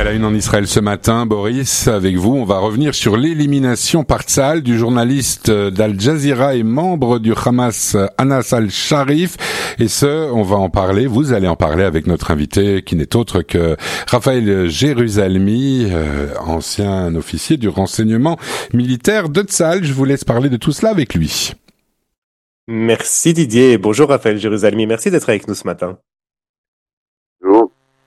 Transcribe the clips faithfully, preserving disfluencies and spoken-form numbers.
à la une en Israël ce matin, Boris, avec vous, on va revenir sur l'élimination par Tzahal du journaliste d'Al Jazeera et membre du Hamas, Anas al-Sharif. Et ce, on va en parler, vous allez en parler avec notre invité qui n'est autre que Raphaël Jérusalemi, euh, ancien officier du renseignement militaire de Tzahal. Je vous laisse parler de tout cela avec lui. Merci Didier, bonjour Raphaël Jérusalemi, merci d'être avec nous ce matin. Bonjour.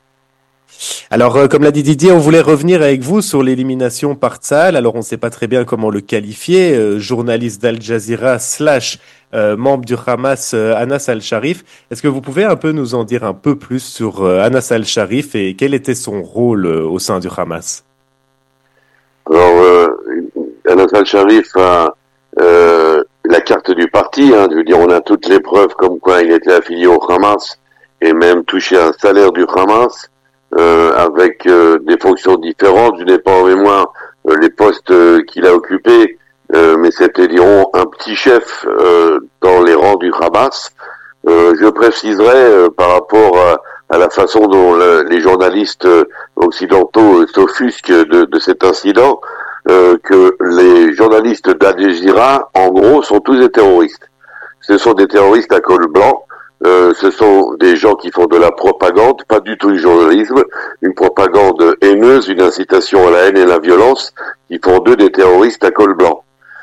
Alors, euh, comme l'a dit Didier, on voulait revenir avec vous sur l'élimination par Tzahal. Alors, on ne sait pas très bien comment le qualifier. Euh, journaliste d'Al Jazeera slash euh, membre du Hamas, euh, Anas al-Sharif. Est-ce que vous pouvez un peu nous en dire un peu plus sur euh, Anas al-Sharif et quel était son rôle euh, au sein du Hamas? Alors, euh, Anas al-Sharif a euh, la carte du parti. Hein, je veux dire, on a toutes les preuves comme quoi il était affilié au Hamas et même touché un salaire du Hamas. Euh, avec euh, des fonctions différentes. Je n'ai pas en mémoire euh, les postes euh, qu'il a occupés, euh, mais c'était, dirons, un petit chef euh, dans les rangs du Hamas. Euh, je préciserai euh, par rapport à, à la façon dont le, les journalistes euh, occidentaux euh, s'offusquent de, de cet incident, euh, que les journalistes d'Al Jazeera, en gros, sont tous des terroristes. Ce sont des terroristes à col blanc. Euh, ce sont des gens qui font de la propagande, pas du tout du journalisme, une propagande haineuse, une incitation à la haine et la violence, qui font d'eux des terroristes à col blanc.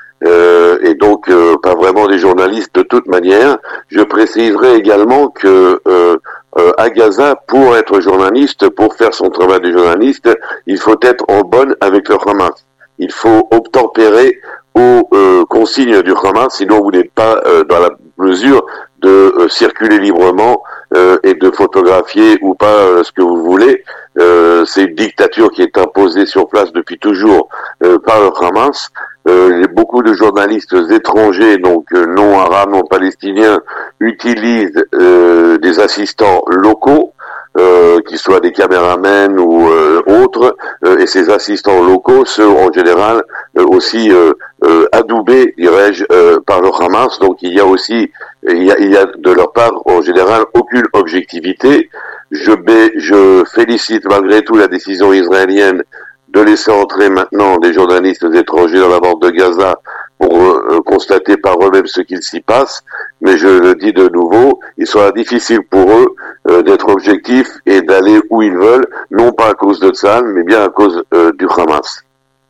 Euh, et donc, euh, pas vraiment des journalistes de toute manière. Je préciserai également que euh, euh, à Gaza, pour être journaliste, pour faire son travail de journaliste, il faut être en bonne avec le Hamas. Il faut obtempérer aux euh, consignes du Hamas, sinon vous n'êtes pas euh, dans la mesure de euh, circuler librement euh, et de photographier ou pas euh, ce que vous voulez. Euh, c'est une dictature qui est imposée sur place depuis toujours euh, par le Hamas. Euh, beaucoup de journalistes étrangers, donc euh, non arabes, non palestiniens, utilisent euh, des assistants locaux, Euh, qu'ils soient des caméramens ou euh, autres, euh, et ces assistants locaux sont en général euh, aussi euh, euh, adoubés, dirais-je, euh, par le Hamas. Donc il y a aussi, il y a, il y a de leur part en général aucune objectivité. Je, je félicite malgré tout la décision israélienne de laisser entrer maintenant des journalistes étrangers dans la bande de Gaza pour euh, constater par eux-mêmes ce qu'il s'y passe. Mais je le dis de nouveau, il sera difficile pour eux euh, d'être objectifs et d'aller où ils veulent, non pas à cause de Tzahal, mais bien à cause euh, du Hamas.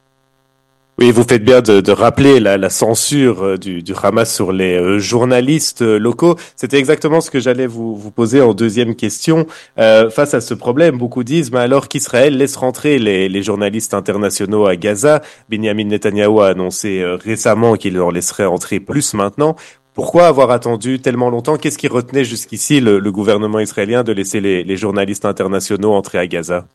Oui, vous faites bien de, de rappeler la, la censure euh, du, du Hamas sur les euh, journalistes euh, locaux. C'était exactement ce que j'allais vous, vous poser en deuxième question. Euh, face à ce problème, beaucoup disent, mais alors qu'Israël laisse rentrer les, les journalistes internationaux à Gaza, Benjamin Netanyahou a annoncé euh, récemment qu'il en laisserait entrer plus maintenant. Pourquoi avoir attendu tellement longtemps? Qu'est-ce qui retenait jusqu'ici le, le gouvernement israélien de laisser les, les journalistes internationaux entrer à Gaza?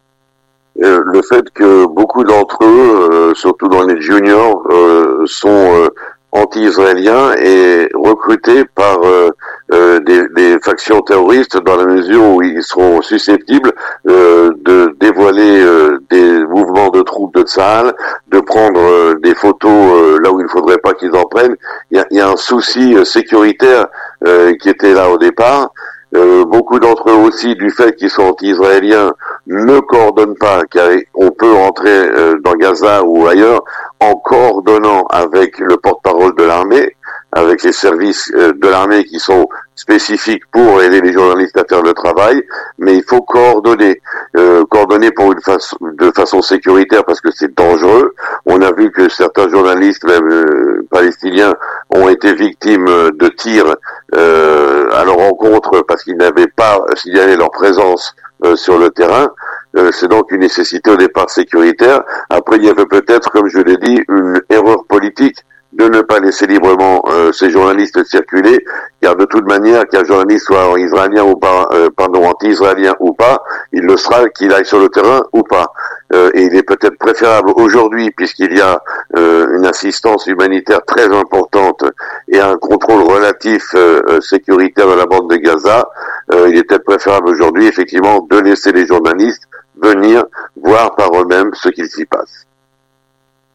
Euh, le fait que beaucoup d'entre eux, euh, surtout dans les juniors, euh, sont euh, anti-israéliens et recrutés par euh, euh, des, des factions terroristes dans la mesure où ils seront susceptibles euh, de dévoiler euh, des mouvements de troupes de Tzahal, de prendre euh, des photos euh, là où il ne faudrait pas qu'ils en prennent. Il y a, il y a un souci euh, sécuritaire euh, qui était là au départ. Euh, beaucoup d'entre eux aussi, du fait qu'ils sont anti-israéliens, ne coordonnent pas, car on peut rentrer euh, dans Gaza ou ailleurs en coordonnant avec le porte-parole de l'armée, avec les services euh, de l'armée qui sont spécifiques pour aider les journalistes à faire le travail, mais il faut coordonner, euh, coordonner pour une façon, de façon sécuritaire parce que c'est dangereux. On a vu que certains journalistes, même euh, palestiniens, ont été victimes de tirs euh, à leur encontre parce qu'ils n'avaient pas signalé leur présence euh, sur le terrain. Euh, c'est donc une nécessité au départ sécuritaire. Après, il y avait peut-être, comme je l'ai dit, une erreur politique de ne pas laisser librement euh, ces journalistes circuler, car de toute manière, qu'un journaliste soit israélien ou pas, euh, pardon, anti-israélien ou pas, il le sera qu'il aille sur le terrain ou pas. Euh, et il est peut-être préférable aujourd'hui, puisqu'il y a euh, une assistance humanitaire très importante et un contrôle relatif euh, sécuritaire de la bande de Gaza, euh, il est peut-être préférable aujourd'hui, effectivement, de laisser les journalistes venir voir par eux-mêmes ce qu'il s'y passe.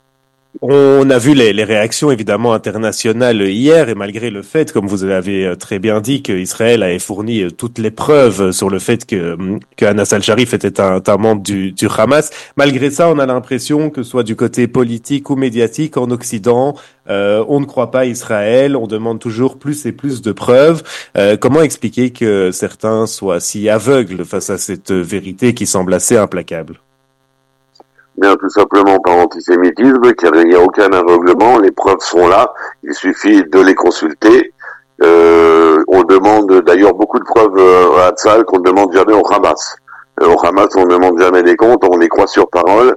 On a vu les, les réactions évidemment internationales hier, et malgré le fait, comme vous l'avez très bien dit, qu'Israël avait fourni toutes les preuves sur le fait que, que Anas al-Sharif était un, un membre du, du Hamas, malgré ça, on a l'impression que soit du côté politique ou médiatique en Occident, euh, on ne croit pas Israël, on demande toujours plus et plus de preuves. Euh, comment expliquer que certains soient si aveugles face à cette vérité qui semble assez implacable? Bien, tout simplement par antisémitisme, car il n'y a aucun aveuglement, les preuves sont là, il suffit de les consulter. Euh, on demande d'ailleurs beaucoup de preuves euh, à Tzal qu'on ne demande jamais au Hamas. Euh, au Hamas, on ne demande jamais des comptes, on les croit sur parole,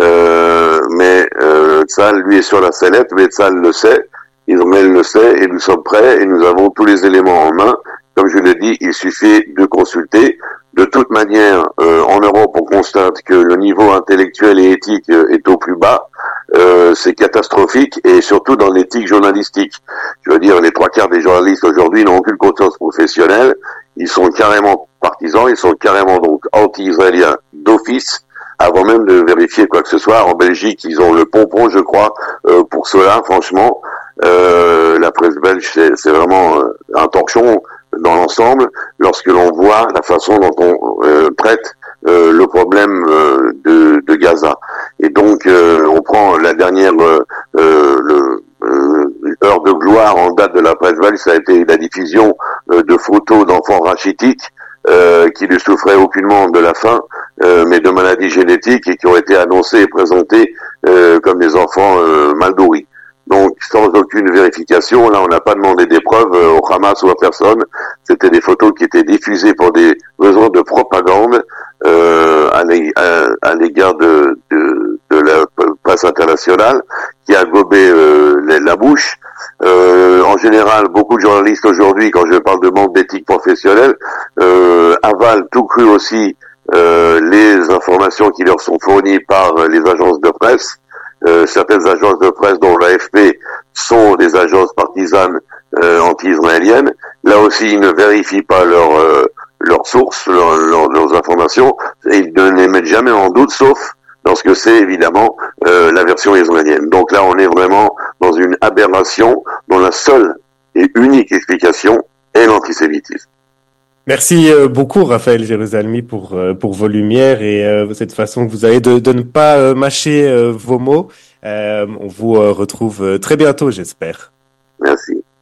euh, mais euh, Tzal, lui, est sur la sellette, mais Tzal le sait, Israël le sait, et nous sommes prêts, et nous avons tous les éléments en main. Comme je l'ai dit, il suffit de consulter. De toute manière, euh, en Europe, on constate que le niveau intellectuel et éthique euh, est au plus bas. Euh, c'est catastrophique, et surtout dans l'éthique journalistique. Je veux dire, les trois quarts des journalistes aujourd'hui n'ont aucune conscience professionnelle. Ils sont carrément partisans, ils sont carrément donc anti-israéliens d'office, avant même de vérifier quoi que ce soit. En Belgique, ils ont le pompon, je crois, euh, pour cela, franchement. Euh, la presse belge, c'est, c'est vraiment euh, un torchon dans l'ensemble, lorsque l'on voit la façon dont on euh, traite euh, le problème euh, de, de Gaza. Et donc, euh, on prend la dernière euh, euh, le, euh, heure de gloire en date de la presse belge, ça a été la diffusion euh, de photos d'enfants rachitiques euh, qui ne souffraient aucunement de la faim, euh, mais de maladies génétiques, et qui ont été annoncés et présentés euh, comme des enfants euh, mal nourris. Donc, sans aucune vérification, là, on n'a pas demandé des preuves euh, au Hamas ou à personne. C'était des photos qui étaient diffusées pour des besoins de propagande euh, à, l'ég- à, à l'égard de, de, de la presse internationale, qui a gobé euh, la, la bouche. Euh, en général, beaucoup de journalistes aujourd'hui, quand je parle de manque d'éthique professionnelle, euh, avalent tout cru aussi euh, les informations qui leur sont fournies par les agences de presse. Euh, certaines agences de presse, dont l'A F P, sont des agences partisanes euh, anti-israéliennes. Là aussi, ils ne vérifient pas leurs euh, leurs sources, leur, leur, leurs informations, et ils ne les mettent jamais en doute, sauf lorsque c'est évidemment euh, la version israélienne. Donc là, on est vraiment dans une aberration dont la seule et unique explication est l'antisémitisme. Merci beaucoup, Raphaël Jérusalemi, pour pour vos lumières et euh, cette façon que vous avez de, de ne pas euh, mâcher euh, vos mots. Euh, on vous euh, retrouve très bientôt, j'espère. Merci.